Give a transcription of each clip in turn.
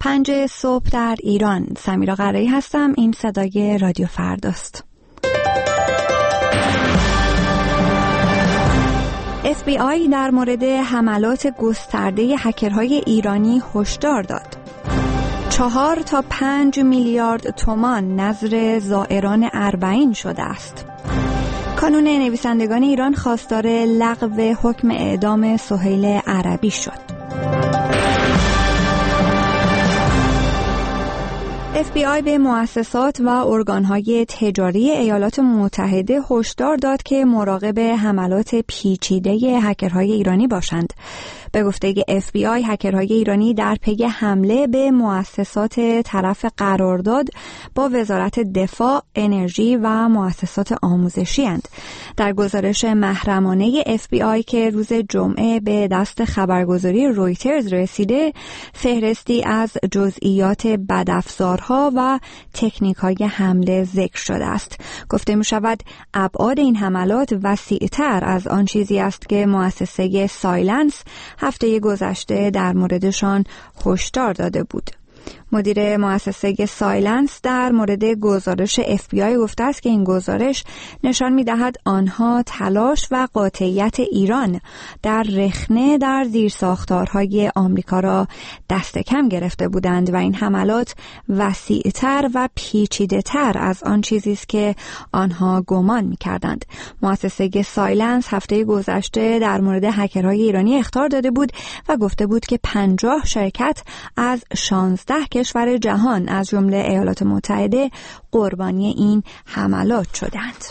5 صبح در ایران. سمیرا قرایی هستم. این صدای رادیو فرداست. FBI در مورد حملات گسترده هکرهای ایرانی هشدار داد. 4 تا 5 میلیارد تومان نذر زائران اربعین شده است. کانون نویسندگان ایران خواستار لغو حکم اعدام سهیل عربی شد. FBI به مؤسسات و ارگان‌های تجاری ایالات متحده هشدار داد که مراقب حملات پیچیده هکرهای ایرانی باشند. به گفته FBI، هکرهای ایرانی در پی حمله به مؤسسات طرف قرارداد با وزارت دفاع، انرژی و مؤسسات آموزشی اند. در گزارش محرمانه FBI که روز جمعه به دست خبرگزاری رویترز رسیده، فهرستی از جزئیات بدافزارها و تکنیک‌های حمله ذکر شده است. گفته می‌شود ابعاد این حملات وسیع‌تر از آن چیزی است که مؤسسه سایلنس هفته گذشته در موردشان هشدار داده بود. مدیر مؤسسه سایلنس در مورد گزارش FBI گفته است که این گزارش نشان می‌دهد آنها تلاش و قاطعیت ایران در رخنه در زیرساختارهای آمریکا را دست کم گرفته بودند و این حملات وسیع‌تر و پیچیده‌تر از آن چیزی است که آنها گمان می‌کردند. مؤسسه سایلنس هفته گذشته در مورد هکرهای ایرانی اخطار داده بود و گفته بود که 50 شرکت از 16 کشور جهان از جمله ایالات متحده قربانی این حملات شدند.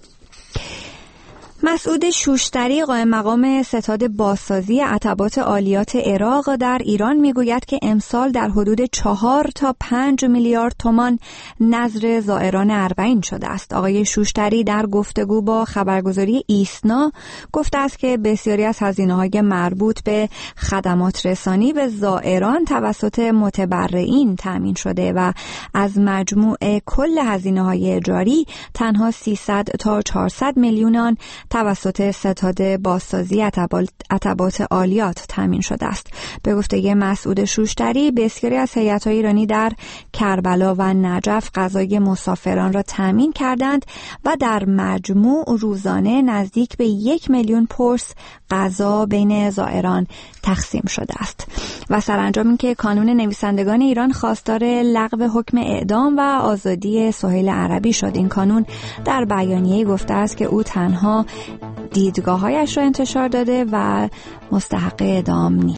مسعود شوشتری، قائم مقام ستاد بازسازی عتبات عالیات عراق در ایران، میگوید که امسال در حدود 4 تا 5 میلیارد تومان نذر زائران اربعین شده است. آقای شوشتری در گفتگو با خبرگزاری ایسنا گفته است که بسیاری از هزینه‌های مربوط به خدمات رسانی به زائران توسط متبرعین تامین شده و از مجموع کل هزینه‌های جاری تنها 300 تا 400 میلیون آن توسط ستاد بازسازی عتبات عالیات تامین شده است. به گفته مسعود شوشتری، بسیاری از هیئت‌های ایرانی در کربلا و نجف غذای مسافران را تامین کردند و در مجموع روزانه نزدیک به 1 میلیون پرس غذا بین زائران تقسیم شده است. و سرانجام اینکه کانون نویسندگان ایران خواستار لغو حکم اعدام و آزادی سهیل عربی شد. این کانون در بیانیه‌ای گفته است که او تنها دیدگاه‌هایش را انتشار داده و مستحق اعدام نیست.